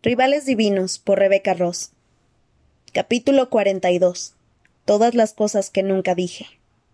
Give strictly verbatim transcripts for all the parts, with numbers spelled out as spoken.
Rivales divinos, por Rebecca Ross. Capítulo cuarenta y dos. Todas las cosas que nunca dije.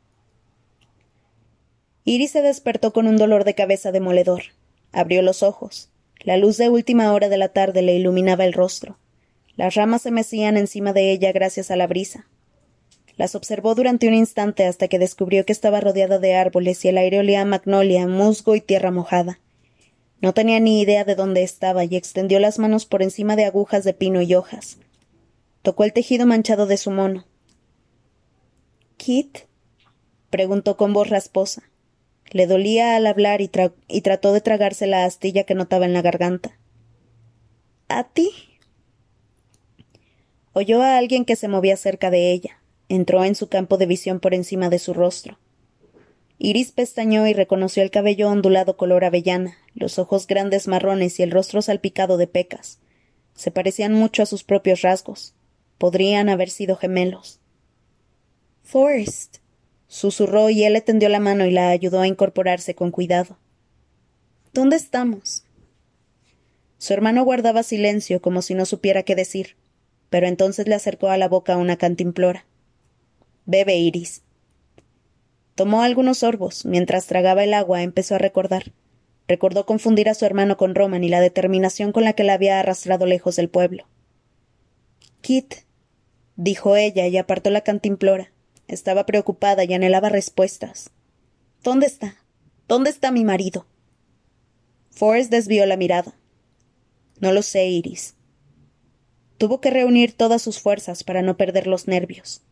Iris se despertó con un dolor de cabeza demoledor. Abrió los ojos. La luz de última hora de la tarde le iluminaba el rostro. Las ramas se mecían encima de ella gracias a la brisa. Las observó durante un instante hasta que descubrió que estaba rodeada de árboles y el aire olía a magnolia, musgo y tierra mojada. No tenía ni idea de dónde estaba y extendió las manos por encima de agujas de pino y hojas. Tocó el tejido manchado de su mono. —¿Kit? —preguntó con voz rasposa. Le dolía al hablar y, tra y trató de tragarse la astilla que notaba en la garganta. —¿A ti? Oyó a alguien que se movía cerca de ella. Entró en su campo de visión por encima de su rostro. Iris pestañeó y reconoció el cabello ondulado color avellana, los ojos grandes marrones y el rostro salpicado de pecas. Se parecían mucho a sus propios rasgos. Podrían haber sido gemelos. —Forrest —susurró, y él le tendió la mano y la ayudó a incorporarse con cuidado. —¿Dónde estamos? Su hermano guardaba silencio, como si no supiera qué decir, pero entonces le acercó a la boca una cantimplora. —Bebe, Iris. Tomó algunos sorbos. Mientras tragaba el agua, empezó a recordar. Recordó confundir a su hermano con Roman y la determinación con la que la había arrastrado lejos del pueblo. —Kit —dijo ella, y apartó la cantimplora. Estaba preocupada y anhelaba respuestas. —¿Dónde está? ¿Dónde está mi marido? Forrest desvió la mirada. —No lo sé, Iris. Tuvo que reunir todas sus fuerzas para no perder los nervios.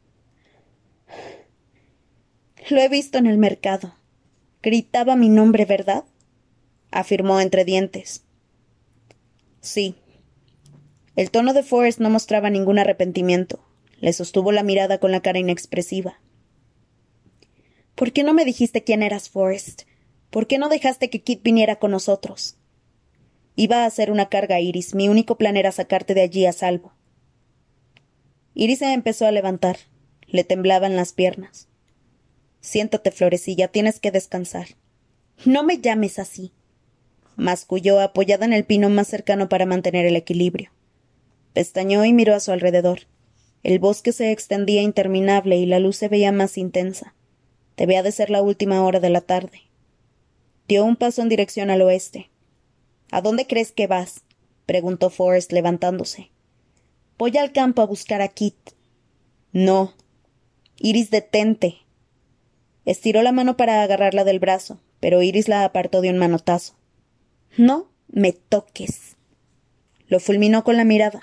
—Lo he visto en el mercado. Gritaba mi nombre, ¿verdad? —afirmó entre dientes. —Sí. El tono de Forrest no mostraba ningún arrepentimiento. Le sostuvo la mirada con la cara inexpresiva. —¿Por qué no me dijiste quién eras, Forrest? ¿Por qué no dejaste que Kit viniera con nosotros? Iba a hacer una carga, Iris. Mi único plan era sacarte de allí a salvo. Iris se empezó a levantar. Le temblaban las piernas. —Siéntate, Florecilla, tienes que descansar. —No me llames así —masculló, apoyada en el pino más cercano para mantener el equilibrio. Pestañeó y miró a su alrededor. El bosque se extendía interminable y la luz se veía más intensa. Debía de ser la última hora de la tarde. Dio un paso en dirección al oeste. —¿A dónde crees que vas? —preguntó Forrest, levantándose. —Voy al campo a buscar a Kit. —No. Iris, detente. Estiró la mano para agarrarla del brazo, pero Iris la apartó de un manotazo. —No me toques. Lo fulminó con la mirada.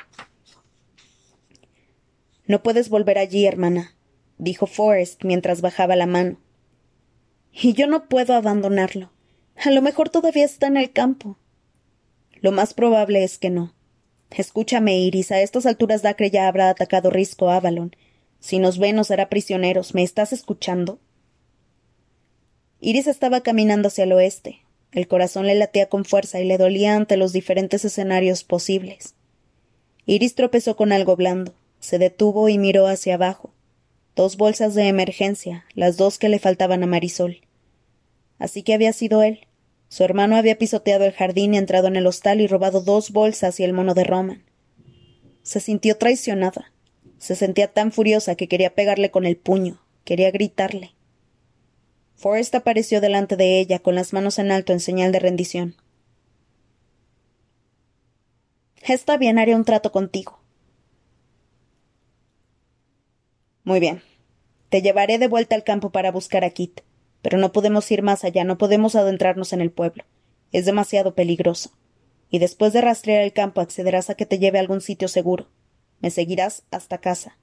—No puedes volver allí, hermana —dijo Forrest mientras bajaba la mano—. Y yo no puedo abandonarlo. A lo mejor todavía está en el campo. Lo más probable es que no. Escúchame, Iris, a estas alturas Dacre ya habrá atacado Risco Avalon. Si nos ve, nos hará prisioneros. ¿Me estás escuchando? Iris estaba caminando hacia el oeste. El corazón le latía con fuerza y le dolía ante los diferentes escenarios posibles. Iris tropezó con algo blando. Se detuvo y miró hacia abajo. Dos bolsas de emergencia, las dos que le faltaban a Marisol. Así que había sido él. Su hermano había pisoteado el jardín y entrado en el hostal y robado dos bolsas y el mono de Roman. Se sintió traicionada. Se sentía tan furiosa que quería pegarle con el puño. Quería gritarle. Forrest apareció delante de ella con las manos en alto en señal de rendición. —Está bien, haré un trato contigo. —Muy bien. Te llevaré de vuelta al campo para buscar a Kit. Pero no podemos ir más allá, no podemos adentrarnos en el pueblo. Es demasiado peligroso. Y después de rastrear el campo accederás a que te lleve a algún sitio seguro. Me seguirás hasta casa.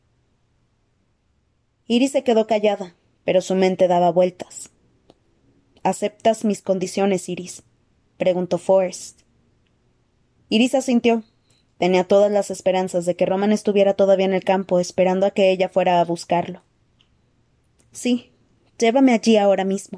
Iris se quedó callada, pero su mente daba vueltas. —¿Aceptas mis condiciones, Iris? —preguntó Forrest. Iris asintió. Tenía todas las esperanzas de que Roman estuviera todavía en el campo esperando a que ella fuera a buscarlo. —Sí, llévame allí ahora mismo.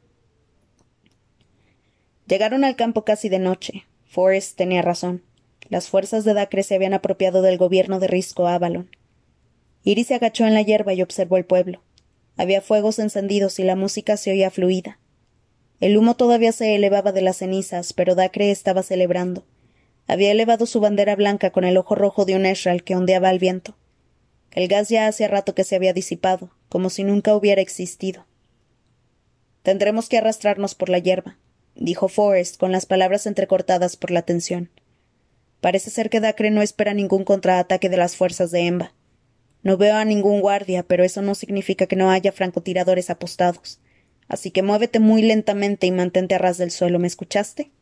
Llegaron al campo casi de noche. Forrest tenía razón. Las fuerzas de Dacre se habían apropiado del gobierno de Risco Avalon. Iris se agachó en la hierba y observó el pueblo. Había fuegos encendidos y la música se oía fluida. El humo todavía se elevaba de las cenizas, pero Dacre estaba celebrando. Había elevado su bandera blanca con el ojo rojo de un Esral que ondeaba al viento. El gas ya hacía rato que se había disipado, como si nunca hubiera existido. «Tendremos que arrastrarnos por la hierba», dijo Forrest, con las palabras entrecortadas por la tensión. «Parece ser que Dacre no espera ningún contraataque de las fuerzas de Emba. No veo a ningún guardia, pero eso no significa que no haya francotiradores apostados. Así que muévete muy lentamente y mantente a ras del suelo, ¿me escuchaste?»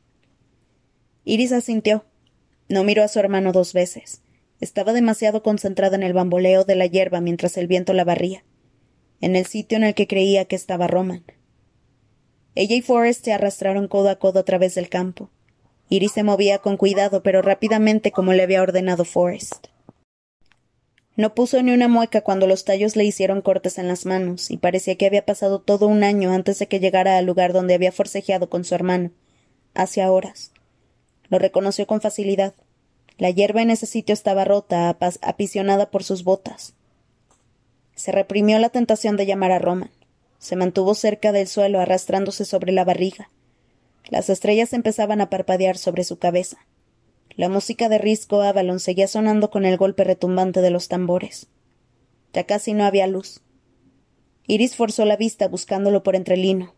Iris asintió. No miró a su hermano dos veces. Estaba demasiado concentrada en el bamboleo de la hierba mientras el viento la barría, en el sitio en el que creía que estaba Roman. Ella y Forrest se arrastraron codo a codo a través del campo. Iris se movía con cuidado, pero rápidamente como le había ordenado Forrest. No puso ni una mueca cuando los tallos le hicieron cortes en las manos, y parecía que había pasado todo un año antes de que llegara al lugar donde había forcejeado con su hermano, hacía horas. Lo reconoció con facilidad. La hierba en ese sitio estaba rota, apisionada por sus botas. Se reprimió la tentación de llamar a Roman. Se mantuvo cerca del suelo, arrastrándose sobre la barriga. Las estrellas empezaban a parpadear sobre su cabeza. La música de Risco Avalon seguía sonando con el golpe retumbante de los tambores. Ya casi no había luz. Iris forzó la vista buscándolo por entre el lino.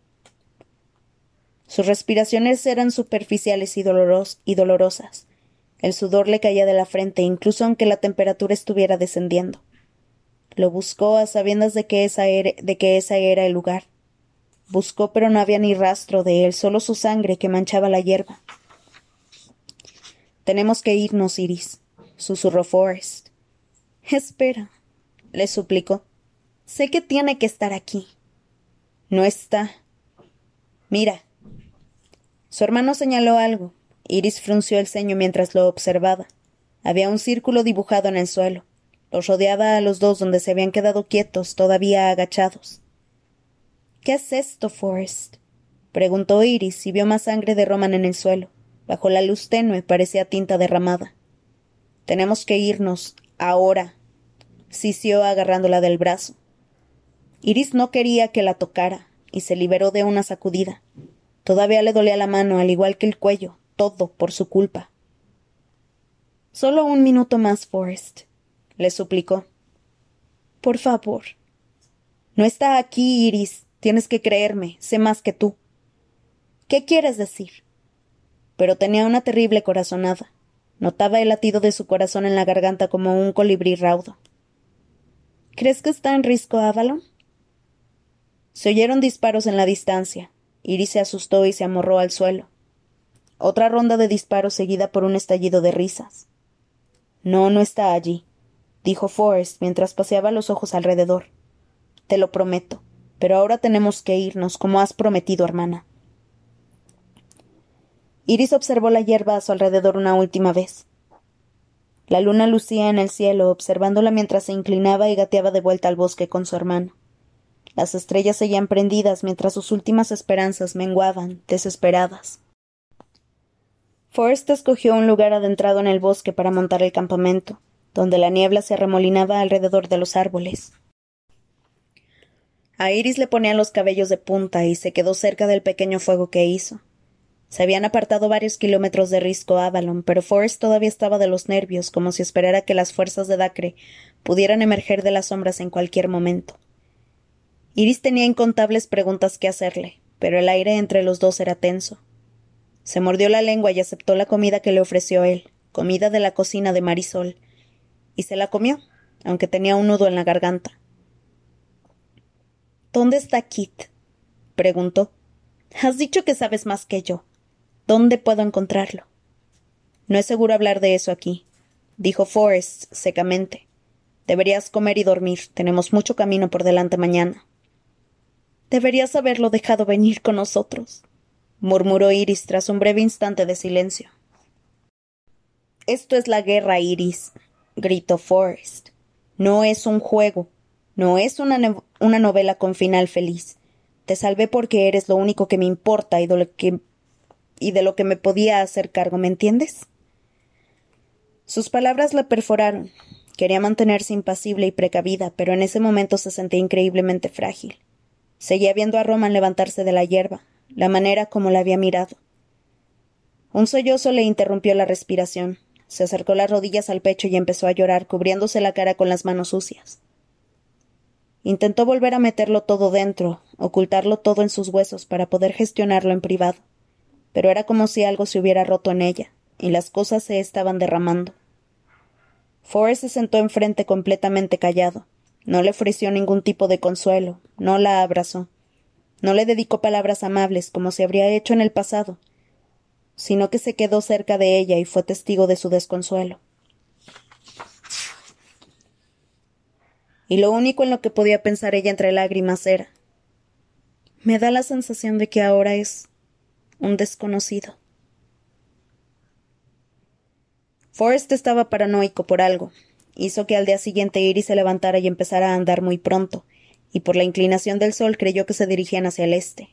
Sus respiraciones eran superficiales y, doloros- y dolorosas. El sudor le caía de la frente, incluso aunque la temperatura estuviera descendiendo. Lo buscó a sabiendas de que, esa era, de que ese era el lugar. Buscó, pero no había ni rastro de él, solo su sangre que manchaba la hierba. «Tenemos que irnos, Iris», susurró Forrest. «Espera», le suplicó. «Sé que tiene que estar aquí». «No está». «Mira». Su hermano señaló algo. Iris frunció el ceño mientras lo observaba. Había un círculo dibujado en el suelo. Los rodeaba a los dos donde se habían quedado quietos, todavía agachados. «¿Qué es esto, Forrest?», preguntó Iris y vio más sangre de Roman en el suelo. Bajo la luz tenue parecía tinta derramada. «Tenemos que irnos, ahora», sisió agarrándola del brazo. Iris no quería que la tocara, y se liberó de una sacudida. Todavía le dolía la mano, al igual que el cuello, todo por su culpa. «Solo un minuto más, Forrest», le suplicó. «Por favor». «No está aquí, Iris. Tienes que creerme. Sé más que tú». «¿Qué quieres decir?» Pero tenía una terrible corazonada. Notaba el latido de su corazón en la garganta como un colibrí raudo. «¿Crees que está en Risco Avalon?» Se oyeron disparos en la distancia. Iris se asustó y se amorró al suelo. Otra ronda de disparos seguida por un estallido de risas. «No, no está allí», dijo Forrest mientras paseaba los ojos alrededor. «Te lo prometo, pero ahora tenemos que irnos, como has prometido, hermana». Iris observó la hierba a su alrededor una última vez. La luna lucía en el cielo, observándola mientras se inclinaba y gateaba de vuelta al bosque con su hermano. Las estrellas seguían prendidas mientras sus últimas esperanzas menguaban, desesperadas. Forrest escogió un lugar adentrado en el bosque para montar el campamento, donde la niebla se arremolinaba alrededor de los árboles. A Iris le ponían los cabellos de punta y se quedó cerca del pequeño fuego que hizo. Se habían apartado varios kilómetros de Risco Avalon, pero Forrest todavía estaba de los nervios, como si esperara que las fuerzas de Dacre pudieran emerger de las sombras en cualquier momento. Iris tenía incontables preguntas que hacerle, pero el aire entre los dos era tenso. Se mordió la lengua y aceptó la comida que le ofreció él, comida de la cocina de Marisol, y se la comió, aunque tenía un nudo en la garganta. «¿Dónde está Kit?», preguntó. «Has dicho que sabes más que yo. ¿Dónde puedo encontrarlo?» «No es seguro hablar de eso aquí», dijo Forrest secamente. «Deberías comer y dormir. Tenemos mucho camino por delante mañana». «Deberías haberlo dejado venir con nosotros», murmuró Iris tras un breve instante de silencio. «Esto es la guerra, Iris», gritó Forrest. «No es un juego. No es una, no- una novela con final feliz. Te salvé porque eres lo único que me importa y de lo que, y de lo que me podía hacer cargo, ¿me entiendes?» Sus palabras la perforaron. Quería mantenerse impasible y precavida, pero en ese momento se sentía increíblemente frágil. Seguía viendo a Roman levantarse de la hierba, la manera como la había mirado. Un sollozo le interrumpió la respiración. Se acercó las rodillas al pecho y empezó a llorar, cubriéndose la cara con las manos sucias. Intentó volver a meterlo todo dentro, ocultarlo todo en sus huesos para poder gestionarlo en privado, pero era como si algo se hubiera roto en ella, y las cosas se estaban derramando. Forrest se sentó enfrente completamente callado. No le ofreció ningún tipo de consuelo, no la abrazó, no le dedicó palabras amables como se habría hecho en el pasado, sino que se quedó cerca de ella y fue testigo de su desconsuelo. Y lo único en lo que podía pensar ella entre lágrimas era: me da la sensación de que ahora es un desconocido. Forrest estaba paranoico por algo. Hizo que al día siguiente Iris se levantara y empezara a andar muy pronto, y por la inclinación del sol creyó que se dirigían hacia el este.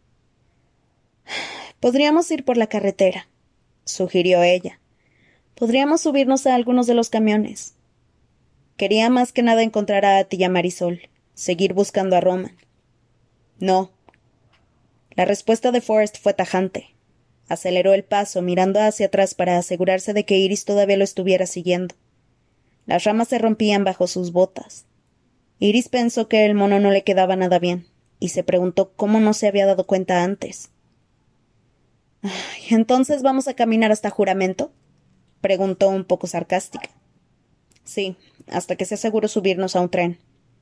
Podríamos ir por la carretera, sugirió ella. Podríamos subirnos a algunos de los camiones. Quería más que nada encontrar a Ati y a Marisol, seguir buscando a Roman. No. La respuesta de Forrest fue tajante. Aceleró el paso, mirando hacia atrás para asegurarse de que Iris todavía lo estuviera siguiendo. Las ramas se rompían bajo sus botas. Iris pensó que el mono no le quedaba nada bien, y se preguntó cómo no se había dado cuenta antes. ¿Entonces vamos a caminar hasta Juramento?, preguntó un poco sarcástica. Sí, hasta que sea seguro subirnos a un tren.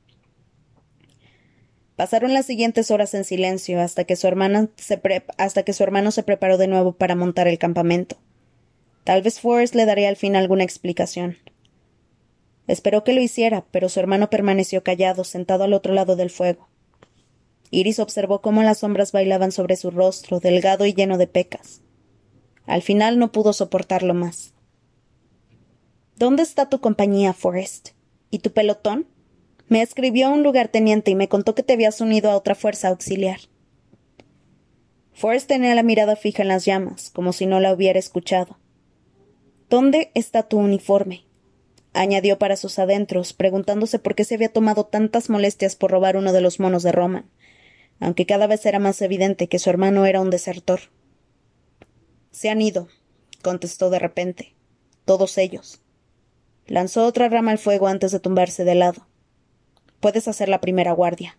Pasaron las siguientes horas en silencio hasta que su hermana se pre- hasta que su hermano se preparó de nuevo para montar el campamento. Tal vez Forrest le daría al fin alguna explicación. Esperó que lo hiciera, pero su hermano permaneció callado, sentado al otro lado del fuego. Iris observó cómo las sombras bailaban sobre su rostro, delgado y lleno de pecas. Al final no pudo soportarlo más. ¿Dónde está tu compañía, Forrest? ¿Y tu pelotón? Me escribió un lugarteniente y me contó que te habías unido a otra fuerza auxiliar. Forrest tenía la mirada fija en las llamas, como si no la hubiera escuchado. ¿Dónde está tu uniforme?, añadió para sus adentros, preguntándose por qué se había tomado tantas molestias por robar uno de los monos de Roman, aunque cada vez era más evidente que su hermano era un desertor. Se han ido, contestó de repente. Todos ellos. Lanzó otra rama al fuego antes de tumbarse de lado. Puedes hacer la primera guardia.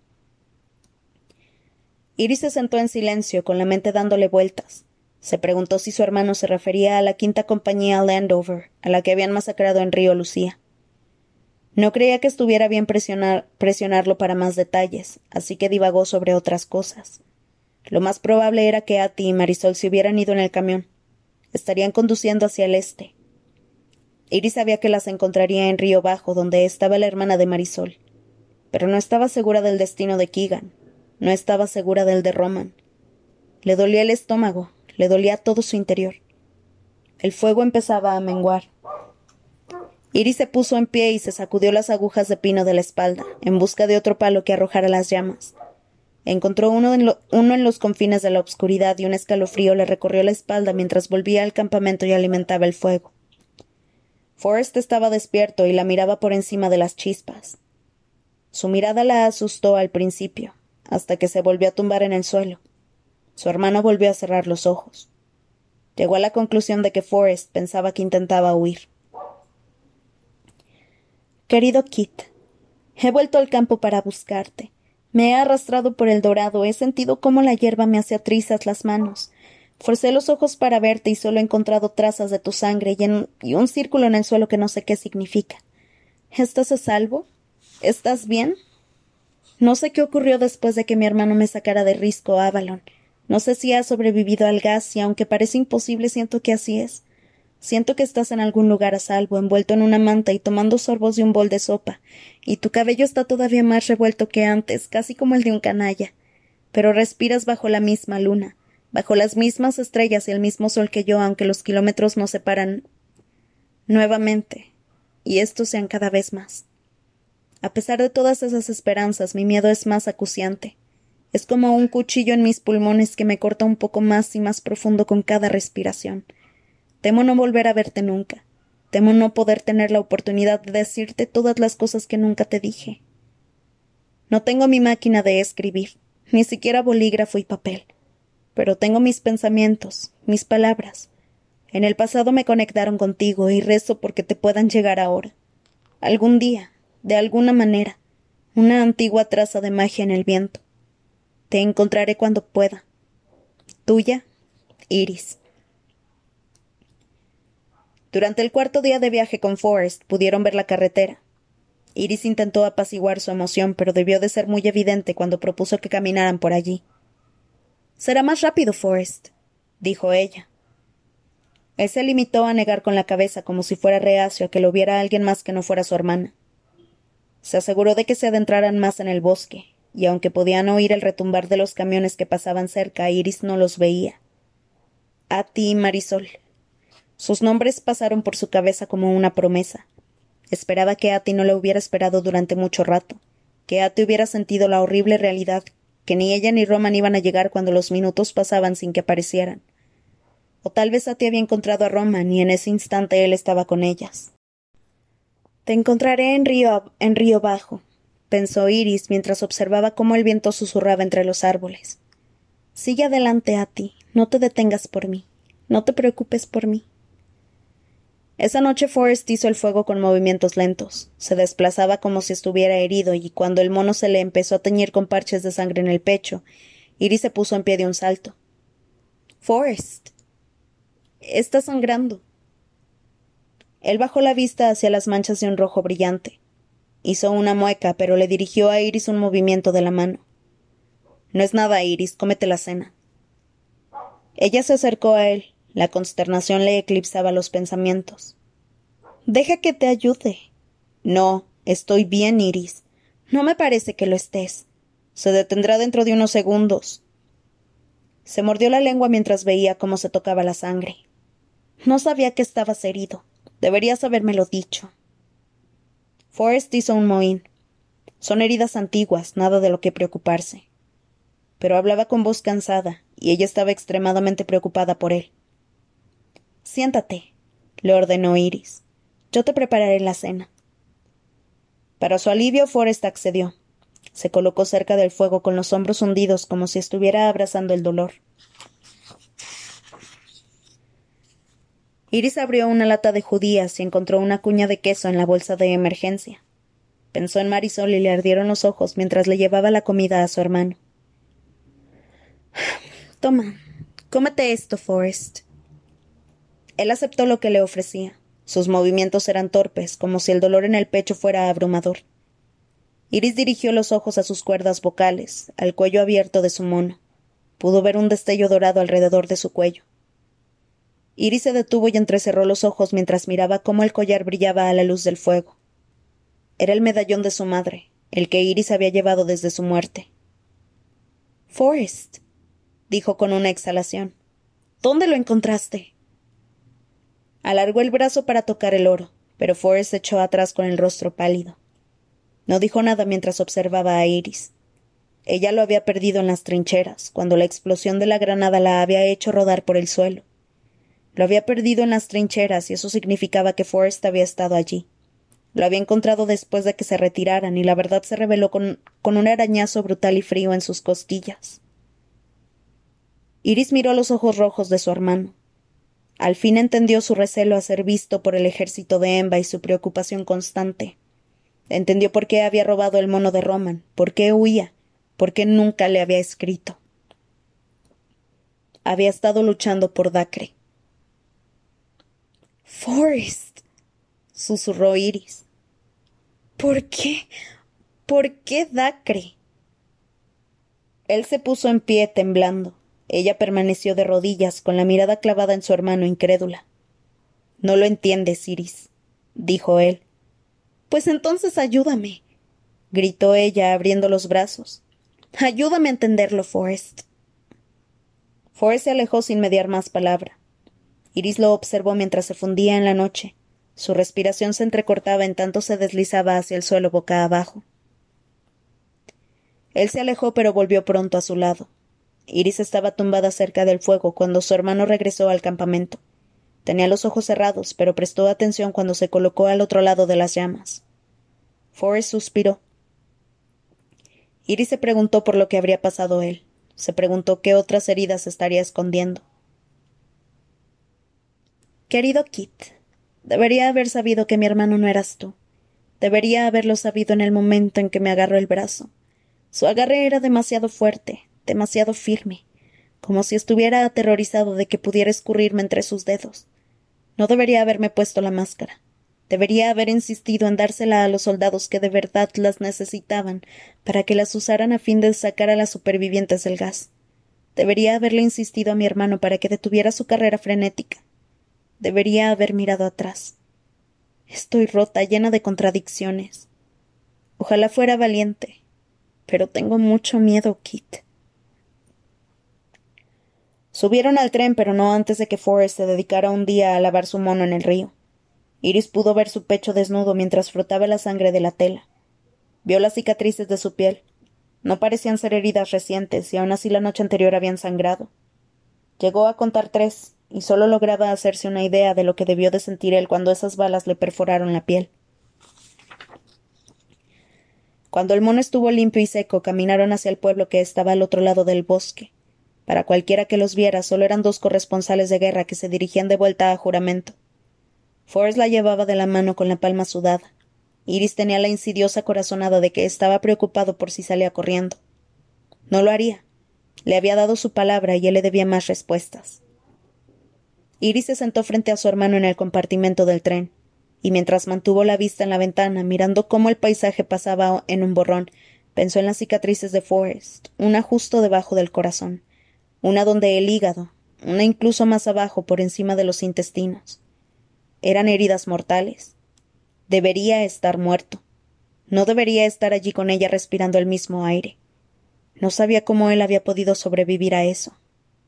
Iris se sentó en silencio, con la mente dándole vueltas. Se preguntó si su hermano se refería a la quinta compañía Landover, a la que habían masacrado en Río Lucía. No creía que estuviera bien presionar, presionarlo para más detalles, así que divagó sobre otras cosas. Lo más probable era que Ati y Marisol se hubieran ido en el camión. Estarían conduciendo hacia el este. Iris sabía que las encontraría en Río Bajo, donde estaba la hermana de Marisol. Pero no estaba segura del destino de Keegan. No estaba segura del de Roman. Le dolía el estómago, le dolía todo su interior. El fuego empezaba a menguar. Iris se puso en pie y se sacudió las agujas de pino de la espalda, en busca de otro palo que arrojara las llamas. Encontró uno en, lo, uno en los confines de la obscuridad y un escalofrío le recorrió la espalda mientras volvía al campamento y alimentaba el fuego. Forrest estaba despierto y la miraba por encima de las chispas. Su mirada la asustó al principio, hasta que se volvió a tumbar en el suelo. Su hermano volvió a cerrar los ojos. Llegó a la conclusión de que Forrest pensaba que intentaba huir. Querido Kit, he vuelto al campo para buscarte. Me he arrastrado por el dorado, he sentido cómo la hierba me hacía trizas las manos. Forcé los ojos para verte y solo he encontrado trazas de tu sangre y, en, y un círculo en el suelo que no sé qué significa. ¿Estás a salvo? ¿Estás bien? No sé qué ocurrió después de que mi hermano me sacara de Risco Avalon. No sé si has sobrevivido al gas y, aunque parece imposible, siento que así es. Siento que estás en algún lugar a salvo, envuelto en una manta y tomando sorbos de un bol de sopa, y tu cabello está todavía más revuelto que antes, casi como el de un canalla. Pero respiras bajo la misma luna, bajo las mismas estrellas y el mismo sol que yo, aunque los kilómetros nos separan nuevamente, y estos sean cada vez más. A pesar de todas esas esperanzas, mi miedo es más acuciante. Es como un cuchillo en mis pulmones que me corta un poco más y más profundo con cada respiración. Temo no volver a verte nunca. Temo no poder tener la oportunidad de decirte todas las cosas que nunca te dije. No tengo mi máquina de escribir, ni siquiera bolígrafo y papel. pero tengo mis pensamientos, mis palabras. En el pasado me conectaron contigo y rezo porque te puedan llegar ahora. Algún día, de alguna manera, una antigua traza de magia en el viento. Te encontraré cuando pueda. Tuya, Iris. Durante el cuarto día de viaje con Forrest pudieron ver la carretera. Iris intentó apaciguar su emoción, pero debió de ser muy evidente cuando propuso que caminaran por allí. «Será más rápido, Forrest», dijo ella. Él se limitó a negar con la cabeza como si fuera reacio a que lo viera alguien más que no fuera su hermana. Se aseguró de que se adentraran más en el bosque, y aunque podían oír el retumbar de los camiones que pasaban cerca, Iris no los veía. Ati y Marisol. Sus nombres pasaron por su cabeza como una promesa. Esperaba que Ati no lo hubiera esperado durante mucho rato, que Ati hubiera sentido la horrible realidad, que ni ella ni Roman iban a llegar cuando los minutos pasaban sin que aparecieran. O tal vez Ati había encontrado a Roman y en ese instante él estaba con ellas. «Te encontraré en Río, en Río Bajo», pensó Iris mientras observaba cómo el viento susurraba entre los árboles. «Sigue adelante, Ati, no te detengas por mí, no te preocupes por mí». Esa noche Forrest hizo el fuego con movimientos lentos. Se desplazaba como si estuviera herido, y cuando el mono se le empezó a teñir con parches de sangre en el pecho, Iris se puso en pie de un salto. «Forrest, está sangrando». Él bajó la vista hacia las manchas de un rojo brillante. Hizo una mueca, pero le dirigió a Iris un movimiento de la mano. «No es nada, Iris, cómete la cena». Ella se acercó a él. La consternación le eclipsaba los pensamientos. «Deja que te ayude». «No, estoy bien, Iris. No me parece que lo estés. Se detendrá dentro de unos segundos». Se mordió la lengua mientras veía cómo se tocaba la sangre. «No sabía que estabas herido. Deberías habérmelo dicho». Forrest hizo un mohín. Son heridas antiguas, nada de lo que preocuparse. Pero hablaba con voz cansada, y ella estaba extremadamente preocupada por él. «Siéntate», le ordenó Iris. «Yo te prepararé la cena». Para su alivio, Forrest accedió. Se colocó cerca del fuego con los hombros hundidos como si estuviera abrazando el dolor. Iris abrió una lata de judías y encontró una cuña de queso en la bolsa de emergencia. Pensó en Marisol y le ardieron los ojos mientras le llevaba la comida a su hermano. «Toma, cómete esto, Forrest». Él aceptó lo que le ofrecía. Sus movimientos eran torpes, como si el dolor en el pecho fuera abrumador. Iris dirigió los ojos a sus cuerdas vocales, al cuello abierto de su mono. Pudo ver un destello dorado alrededor de su cuello. Iris se detuvo y entrecerró los ojos mientras miraba cómo el collar brillaba a la luz del fuego. Era el medallón de su madre, el que Iris había llevado desde su muerte. «Forrest», dijo con una exhalación, «¿dónde lo encontraste?» Alargó el brazo para tocar el oro, pero Forrest se echó atrás con el rostro pálido. No dijo nada mientras observaba a Iris. Ella lo había perdido en las trincheras, cuando la explosión de la granada la había hecho rodar por el suelo. Lo había perdido en las trincheras y eso significaba que Forrest había estado allí. Lo había encontrado después de que se retiraran y la verdad se reveló con, con un arañazo brutal y frío en sus costillas. Iris miró los ojos rojos de su hermano. Al fin entendió su recelo a ser visto por el ejército de Emba y su preocupación constante. Entendió por qué había robado el mono de Roman, por qué huía, por qué nunca le había escrito. Había estado luchando por Dacre. «Forrest», susurró Iris. «¿Por qué? ¿Por qué Dacre?» Él se puso en pie, temblando. Ella permaneció de rodillas, con la mirada clavada en su hermano, incrédula. «No lo entiendes, Iris», dijo él. «Pues entonces ayúdame», gritó ella, abriendo los brazos. «Ayúdame a entenderlo, Forrest». Forrest se alejó sin mediar más palabra. Iris lo observó mientras se fundía en la noche. Su respiración se entrecortaba en tanto se deslizaba hacia el suelo boca abajo. Él se alejó, pero volvió pronto a su lado. Iris estaba tumbada cerca del fuego cuando su hermano regresó al campamento. Tenía los ojos cerrados, pero prestó atención cuando se colocó al otro lado de las llamas. Forrest suspiró. Iris se preguntó por lo que habría pasado él. Se preguntó qué otras heridas estaría escondiendo. Querido Kit, debería haber sabido que mi hermano no eras tú. Debería haberlo sabido en el momento en que me agarró el brazo. Su agarre era demasiado fuerte, demasiado firme, como si estuviera aterrorizado de que pudiera escurrirme entre sus dedos. No debería haberme puesto la máscara. Debería haber insistido en dársela a los soldados que de verdad las necesitaban para que las usaran a fin de sacar a las supervivientes del gas. Debería haberle insistido a mi hermano para que detuviera su carrera frenética. Debería haber mirado atrás. Estoy rota, llena de contradicciones. Ojalá fuera valiente, pero tengo mucho miedo, Kit. Subieron al tren, pero no antes de que Forrest se dedicara un día a lavar su mono en el río. Iris pudo ver su pecho desnudo mientras frotaba la sangre de la tela. Vio las cicatrices de su piel. No parecían ser heridas recientes, y aún así la noche anterior habían sangrado. Llegó a contar tres, y solo lograba hacerse una idea de lo que debió de sentir él cuando esas balas le perforaron la piel. Cuando el mono estuvo limpio y seco, caminaron hacia el pueblo que estaba al otro lado del bosque. Para cualquiera que los viera, solo eran dos corresponsales de guerra que se dirigían de vuelta a juramento. Forrest la llevaba de la mano con la palma sudada. Iris tenía la insidiosa corazonada de que estaba preocupado por si salía corriendo. No lo haría. Le había dado su palabra y él le debía más respuestas. Iris se sentó frente a su hermano en el compartimento del tren, y mientras mantuvo la vista en la ventana, mirando cómo el paisaje pasaba en un borrón, pensó en las cicatrices de Forrest, una justo debajo del corazón, una donde el hígado, una incluso más abajo por encima de los intestinos. Eran heridas mortales. Debería estar muerto. No debería estar allí con ella respirando el mismo aire. No sabía cómo él había podido sobrevivir a eso.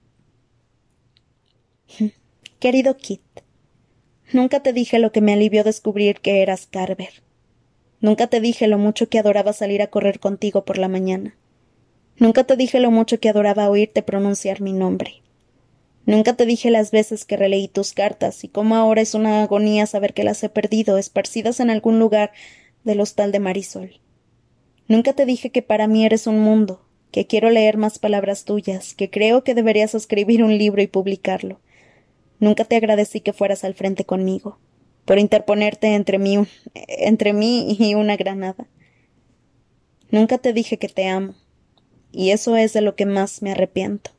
Querido Kit, nunca te dije lo que me alivió descubrir que eras Carver. Nunca te dije lo mucho que adoraba salir a correr contigo por la mañana. Nunca te dije lo mucho que adoraba oírte pronunciar mi nombre. Nunca te dije las veces que releí tus cartas y cómo ahora es una agonía saber que las he perdido, esparcidas en algún lugar del hostal de Marisol. Nunca te dije que para mí eres un mundo, que quiero leer más palabras tuyas, que creo que deberías escribir un libro y publicarlo. Nunca te agradecí que fueras al frente conmigo, por interponerte entre mí, entre mí y una granada. Nunca te dije que te amo, y eso es de lo que más me arrepiento.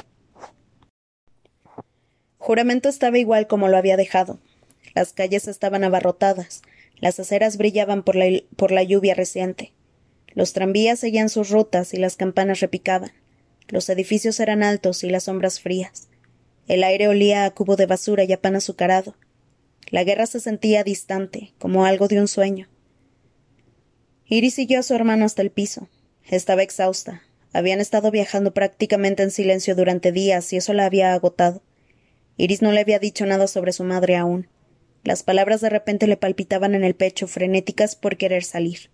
Juramento estaba igual como lo había dejado. Las calles estaban abarrotadas, las aceras brillaban por la, por la lluvia reciente. Los tranvías seguían sus rutas y las campanas repicaban. Los edificios eran altos y las sombras frías. El aire olía a cubo de basura y a pan azucarado. La guerra se sentía distante, como algo de un sueño. Iris siguió a su hermano hasta el piso. Estaba exhausta. Habían estado viajando prácticamente en silencio durante días y eso la había agotado. Iris no le había dicho nada sobre su madre aún. Las palabras de repente le palpitaban en el pecho, frenéticas por querer salir.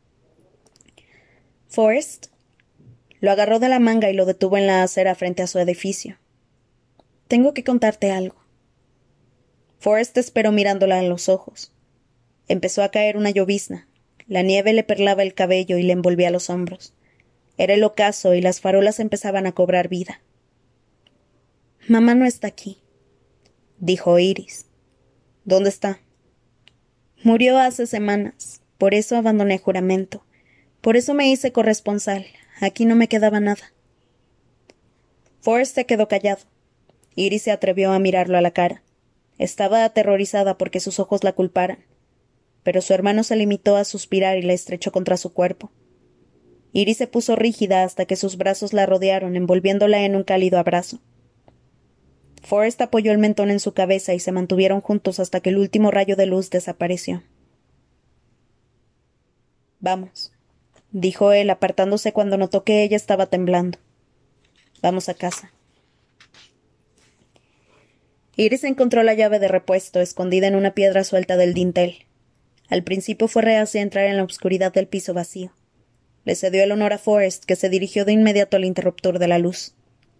Forrest lo agarró de la manga y lo detuvo en la acera frente a su edificio. Tengo que contarte algo. Forrest esperó mirándola en los ojos. Empezó a caer una llovizna. La nieve le perlaba el cabello y le envolvía los hombros. Era el ocaso y las farolas empezaban a cobrar vida. Mamá no está aquí, dijo Iris. ¿Dónde está? Murió hace semanas. Por eso abandoné juramento. Por eso me hice corresponsal. Aquí no me quedaba nada. Forrest se quedó callado. Iris se atrevió a mirarlo a la cara. Estaba aterrorizada porque sus ojos la culparan. Pero su hermano se limitó a suspirar y la estrechó contra su cuerpo. Iris se puso rígida hasta que sus brazos la rodearon, envolviéndola en un cálido abrazo. Forrest apoyó el mentón en su cabeza y se mantuvieron juntos hasta que el último rayo de luz desapareció. Vamos, dijo él, apartándose cuando notó que ella estaba temblando. Vamos a casa. Iris encontró la llave de repuesto escondida en una piedra suelta del dintel. Al principio fue reacia a entrar en la oscuridad del piso vacío. Le cedió el honor a Forrest, que se dirigió de inmediato al interruptor de la luz.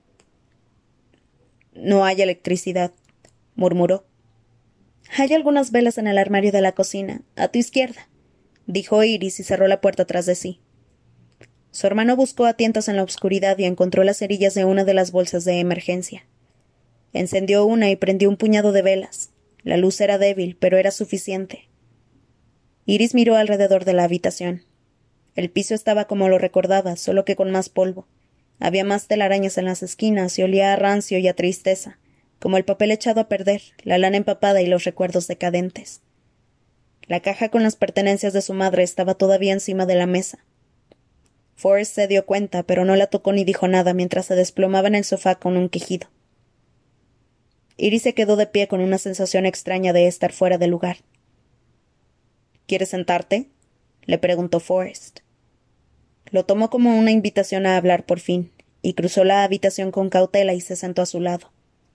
No hay electricidad, murmuró. Hay algunas velas en el armario de la cocina, a tu izquierda, dijo Iris y cerró la puerta tras de sí. Su hermano buscó a tientas en la oscuridad y encontró las cerillas de una de las bolsas de emergencia. Encendió una y prendió un puñado de velas. La luz era débil, pero era suficiente. Iris miró alrededor de la habitación. El piso estaba como lo recordaba, solo que con más polvo. Había más telarañas en las esquinas y olía a rancio y a tristeza, como el papel echado a perder, la lana empapada y los recuerdos decadentes. La caja con las pertenencias de su madre estaba todavía encima de la mesa. Forrest se dio cuenta, pero no la tocó ni dijo nada mientras se desplomaba en el sofá con un quejido. Iris se quedó de pie con una sensación extraña de estar fuera de lugar. ¿Quieres sentarte?, le preguntó Forrest. Lo tomó como una invitación a hablar por fin, y cruzó la habitación con cautela y se sentó a su lado.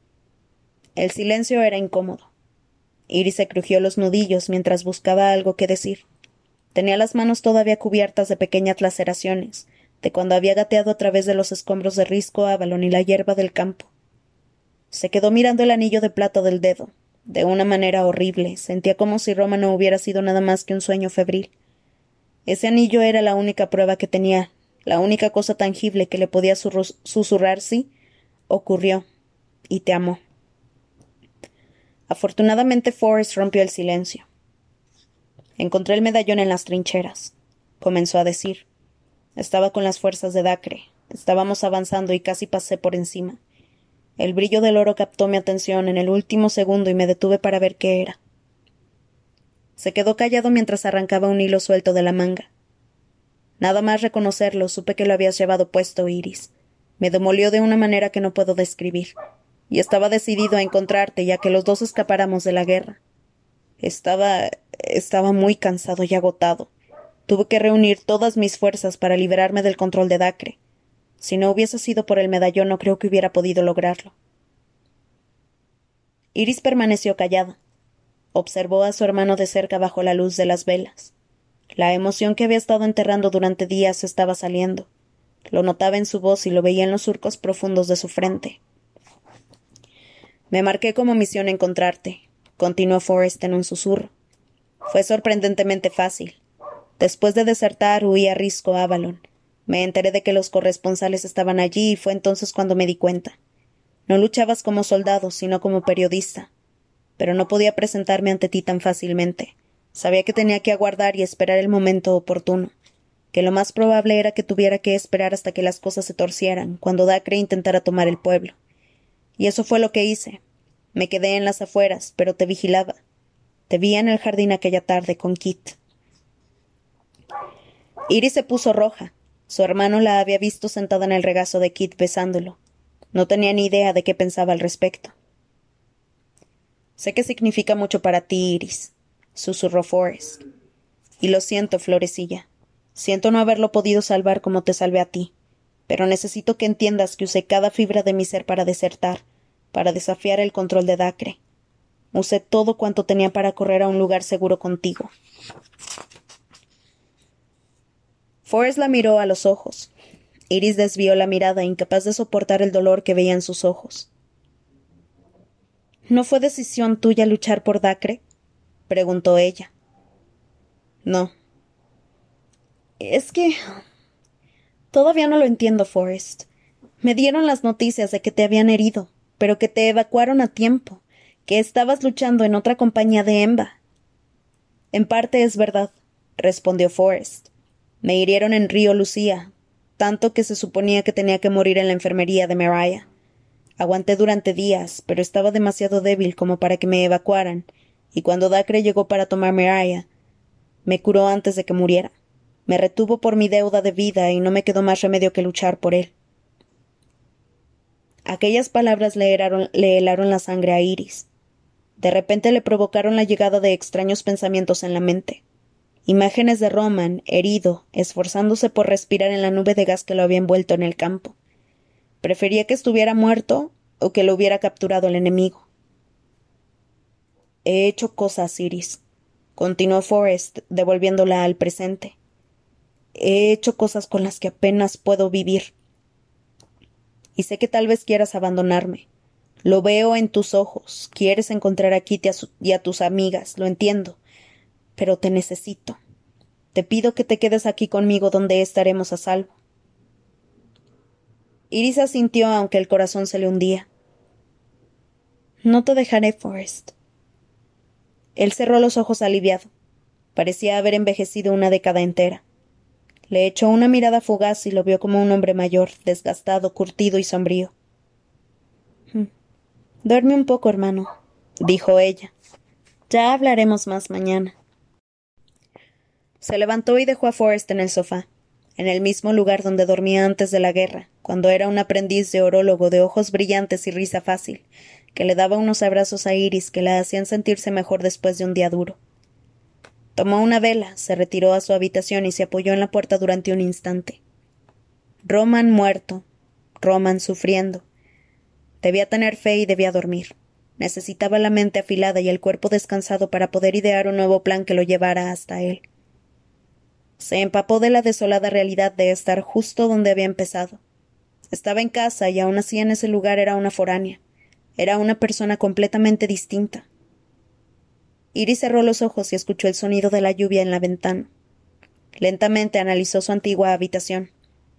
El silencio era incómodo. Iris se crujió los nudillos mientras buscaba algo que decir. Tenía las manos todavía cubiertas de pequeñas laceraciones, de cuando había gateado a través de los escombros de risco, Avalon y la hierba del campo. Se quedó mirando el anillo de plata del dedo. De una manera horrible, sentía como si Roma no hubiera sido nada más que un sueño febril. Ese anillo era la única prueba que tenía, la única cosa tangible que le podía susurrar sí, ocurrió, y te amó. Afortunadamente Forrest rompió el silencio. Encontré el medallón en las trincheras, comenzó a decir. Estaba con las fuerzas de Dacre. Estábamos avanzando y casi pasé por encima. El brillo del oro captó mi atención en el último segundo y me detuve para ver qué era. Se quedó callado mientras arrancaba un hilo suelto de la manga. Nada más reconocerlo, supe que lo habías llevado puesto, Iris. Me demolió de una manera que no puedo describir. Y estaba decidido a encontrarte, ya que los dos escapáramos de la guerra. Estaba... estaba muy cansado y agotado. Tuve que reunir todas mis fuerzas para liberarme del control de Dacre. Si no hubiese sido por el medallón, no creo que hubiera podido lograrlo. Iris permaneció callada. Observó a su hermano de cerca bajo la luz de las velas. La emoción que había estado enterrando durante días estaba saliendo. Lo notaba en su voz y lo veía en los surcos profundos de su frente. Me marqué como misión encontrarte, continuó Forrest en un susurro. Fue sorprendentemente fácil. Después de desertar, huí a Risco Avalon. Me enteré de que los corresponsales estaban allí y fue entonces cuando me di cuenta. No luchabas como soldado, sino como periodista. Pero no podía presentarme ante ti tan fácilmente. Sabía que tenía que aguardar y esperar el momento oportuno, que lo más probable era que tuviera que esperar hasta que las cosas se torcieran, cuando Dacre intentara tomar el pueblo. Y eso fue lo que hice. Me quedé en las afueras, pero te vigilaba. Te vi en el jardín aquella tarde con Kit. Iris se puso roja. Su hermano la había visto sentada en el regazo de Kit besándolo. No tenía ni idea de qué pensaba al respecto. Sé que significa mucho para ti, Iris, susurró Forrest. Y lo siento, Florecilla. Siento no haberlo podido salvar como te salvé a ti. Pero necesito que entiendas que usé cada fibra de mi ser para desertar, para desafiar el control de Dacre. Usé todo cuanto tenía para correr a un lugar seguro contigo. Forrest la miró a los ojos. Iris desvió la mirada, incapaz de soportar el dolor que veía en sus ojos. ¿No fue decisión tuya luchar por Dacre?, preguntó ella. No. Es que... todavía no lo entiendo, Forrest. Me dieron las noticias de que te habían herido, pero que te evacuaron a tiempo, que estabas luchando en otra compañía de Emba. En parte es verdad, respondió Forrest. Me hirieron en Río Lucía, tanto que se suponía que tenía que morir en la enfermería de Mariah. Aguanté durante días, pero estaba demasiado débil como para que me evacuaran, y cuando Dacre llegó para tomar Mariah, me curó antes de que muriera. Me retuvo por mi deuda de vida y no me quedó más remedio que luchar por él. Aquellas palabras le helaron, le helaron la sangre a Iris. De repente le provocaron la llegada de extraños pensamientos en la mente. Imágenes de Roman, herido, esforzándose por respirar en la nube de gas que lo había envuelto en el campo. Prefería que estuviera muerto o que lo hubiera capturado el enemigo. He hecho cosas, Iris, continuó Forrest, devolviéndola al presente. He hecho cosas con las que apenas puedo vivir. Y sé que tal vez quieras abandonarme. Lo veo en tus ojos. Quieres encontrar a Kitty y a tus amigas, lo entiendo. Pero te necesito. Te pido que te quedes aquí conmigo donde estaremos a salvo. Iris asintió aunque el corazón se le hundía. No te dejaré, Forrest. Él cerró los ojos aliviado. Parecía haber envejecido una década entera. Le echó una mirada fugaz y lo vio como un hombre mayor, desgastado, curtido y sombrío. Duerme un poco, hermano, dijo ella. Ya hablaremos más mañana. Se levantó y dejó a Forrest en el sofá, en el mismo lugar donde dormía antes de la guerra, cuando era un aprendiz de orólogo de ojos brillantes y risa fácil, que le daba unos abrazos a Iris que la hacían sentirse mejor después de un día duro. Tomó una vela, se retiró a su habitación y se apoyó en la puerta durante un instante. Roman muerto, Roman sufriendo. Debía tener fe y debía dormir. Necesitaba la mente afilada y el cuerpo descansado para poder idear un nuevo plan que lo llevara hasta él. Se empapó de la desolada realidad de estar justo donde había empezado. Estaba en casa y aún así en ese lugar era una foránea. Era una persona completamente distinta. Iris cerró los ojos y escuchó el sonido de la lluvia en la ventana. Lentamente analizó su antigua habitación.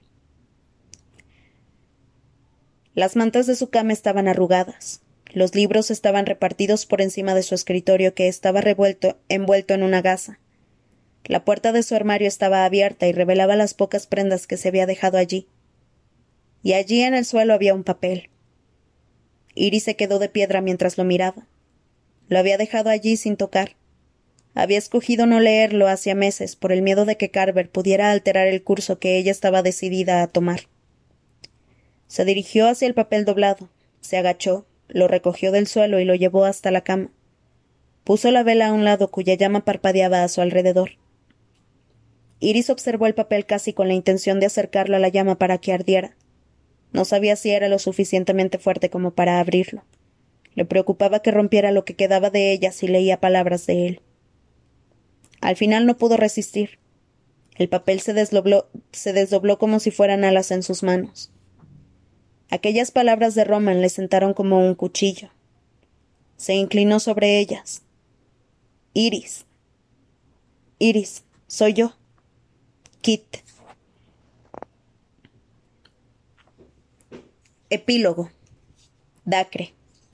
Las mantas de su cama estaban arrugadas. Los libros estaban repartidos por encima de su escritorio, que estaba revuelto, envuelto en una gasa. La puerta de su armario estaba abierta y revelaba las pocas prendas que se había dejado allí. Y allí en el suelo había un papel. Iris se quedó de piedra mientras lo miraba. Lo había dejado allí sin tocar. Había escogido no leerlo hacía meses por el miedo de que Carver pudiera alterar el curso que ella estaba decidida a tomar. Se dirigió hacia el papel doblado, se agachó, lo recogió del suelo y lo llevó hasta la cama. Puso la vela a un lado cuya llama parpadeaba a su alrededor. Iris observó el papel casi con la intención de acercarlo a la llama para que ardiera. No sabía si era lo suficientemente fuerte como para abrirlo. Le preocupaba que rompiera lo que quedaba de ella si leía palabras de él. Al final no pudo resistir. El papel se desdobló, se desdobló como si fueran alas en sus manos. Aquellas palabras de Roman le sentaron como un cuchillo. Se inclinó sobre ellas. Iris. Iris, soy yo. Kit. Epílogo. Dacre.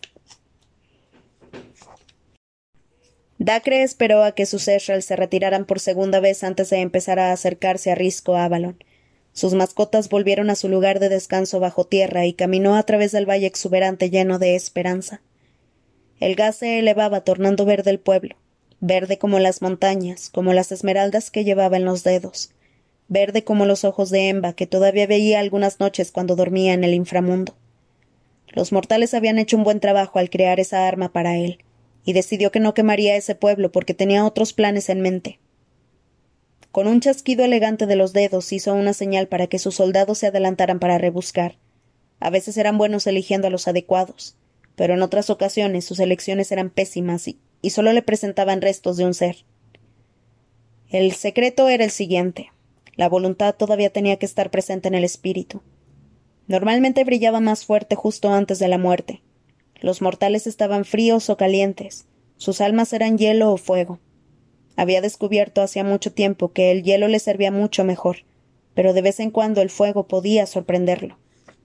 Dacre esperó a que sus Ezreal se retiraran por segunda vez antes de empezar a acercarse a Risco Avalon. Sus mascotas volvieron a su lugar de descanso bajo tierra y caminó a través del valle exuberante lleno de esperanza. El gas se elevaba tornando verde el pueblo, verde como las montañas, como las esmeraldas que llevaba en los dedos, verde como los ojos de Emba que todavía veía algunas noches cuando dormía en el inframundo. Los mortales habían hecho un buen trabajo al crear esa arma para él, y decidió que no quemaría ese pueblo porque tenía otros planes en mente. Con un chasquido elegante de los dedos hizo una señal para que sus soldados se adelantaran para rebuscar. A veces eran buenos eligiendo a los adecuados, pero en otras ocasiones sus elecciones eran pésimas y, y solo le presentaban restos de un ser. El secreto era el siguiente. La voluntad todavía tenía que estar presente en el espíritu. Normalmente brillaba más fuerte justo antes de la muerte. Los mortales estaban fríos o calientes. Sus almas eran hielo o fuego. Había descubierto hacía mucho tiempo que el hielo le servía mucho mejor, pero de vez en cuando el fuego podía sorprenderlo.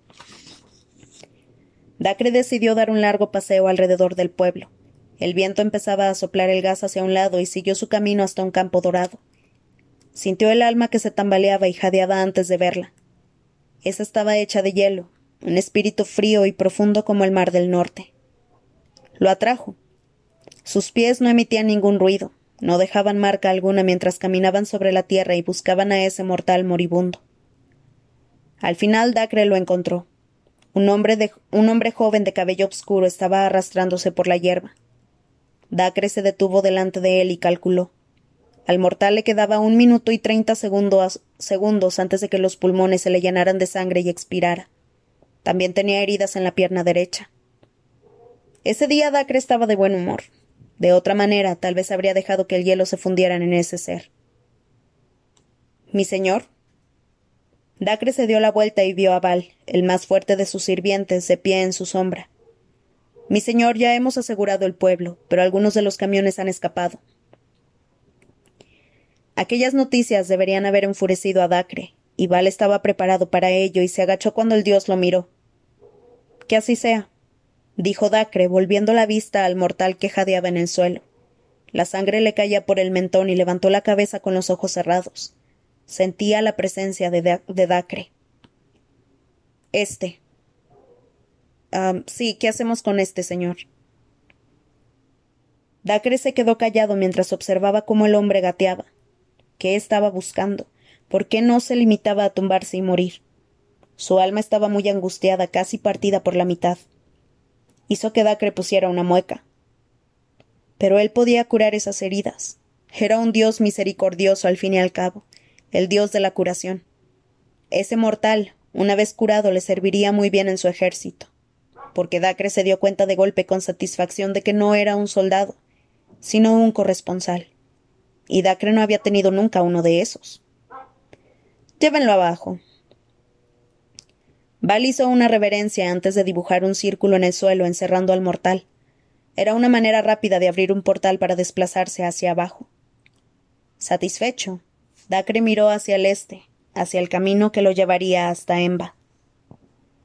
Dacre decidió dar un largo paseo alrededor del pueblo. El viento empezaba a soplar el gas hacia un lado y siguió su camino hasta un campo dorado. Sintió el alma que se tambaleaba y jadeaba antes de verla. Esa estaba hecha de hielo, un espíritu frío y profundo como el mar del norte. Lo atrajo. Sus pies no emitían ningún ruido. No dejaban marca alguna mientras caminaban sobre la tierra y buscaban a ese mortal moribundo. Al final Dacre lo encontró. Un hombre, de, un hombre joven de cabello oscuro estaba arrastrándose por la hierba. Dacre se detuvo delante de él y calculó. Al mortal le quedaba un minuto y treinta segundos, segundos antes de que los pulmones se le llenaran de sangre y expirara. También tenía heridas en la pierna derecha. Ese día Dacre estaba de buen humor. De otra manera, tal vez habría dejado que el hielo se fundiera en ese ser. —¿Mi señor? Dacre se dio la vuelta y vio a Val, el más fuerte de sus sirvientes, de pie en su sombra. —Mi señor, ya hemos asegurado el pueblo, pero algunos de los camiones han escapado. Aquellas noticias deberían haber enfurecido a Dacre, y Val estaba preparado para ello y se agachó cuando el dios lo miró. —Que así sea —dijo Dacre, volviendo la vista al mortal que jadeaba en el suelo. La sangre le caía por el mentón y levantó la cabeza con los ojos cerrados. Sentía la presencia de, da de Dacre. —Este. Um, sí, ¿qué hacemos con este, señor? Dacre se quedó callado mientras observaba cómo el hombre gateaba. ¿Qué estaba buscando? ¿Por qué no se limitaba a tumbarse y morir? Su alma estaba muy angustiada, casi partida por la mitad. Hizo que Dacre pusiera una mueca. Pero él podía curar esas heridas. Era un dios misericordioso al fin y al cabo, el dios de la curación. Ese mortal, una vez curado, le serviría muy bien en su ejército, porque Dacre se dio cuenta de golpe con satisfacción de que no era un soldado, sino un corresponsal. Y Dacre no había tenido nunca uno de esos. Llévenlo abajo. Val hizo una reverencia antes de dibujar un círculo en el suelo encerrando al mortal. Era una manera rápida de abrir un portal para desplazarse hacia abajo. Satisfecho, Dacre miró hacia el este, hacia el camino que lo llevaría hasta Emba.